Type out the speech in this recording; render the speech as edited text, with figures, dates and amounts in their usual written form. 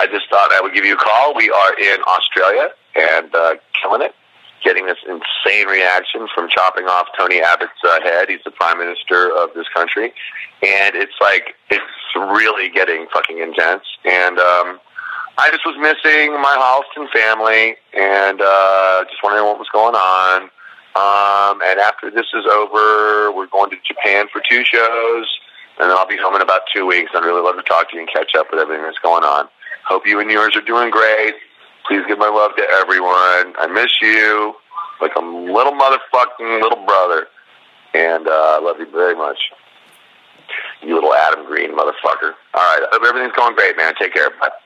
I just thought I would give you a call. We are in Australia and killing it. Getting this insane reaction from chopping off Tony Abbott's head. He's the prime minister of this country. And it's really getting fucking intense. And I just was missing my house and family and just wondering what was going on. And after this is over, we're going to Japan for 2 shows. And then I'll be home in about 2 weeks. I'd really love to talk to you and catch up with everything that's going on. Hope you and yours are doing great. Please give my love to everyone. I miss you like a little motherfucking little brother. And I love you very much. You little Adam Green motherfucker. All right. I hope everything's going great, man. Take care. Bye.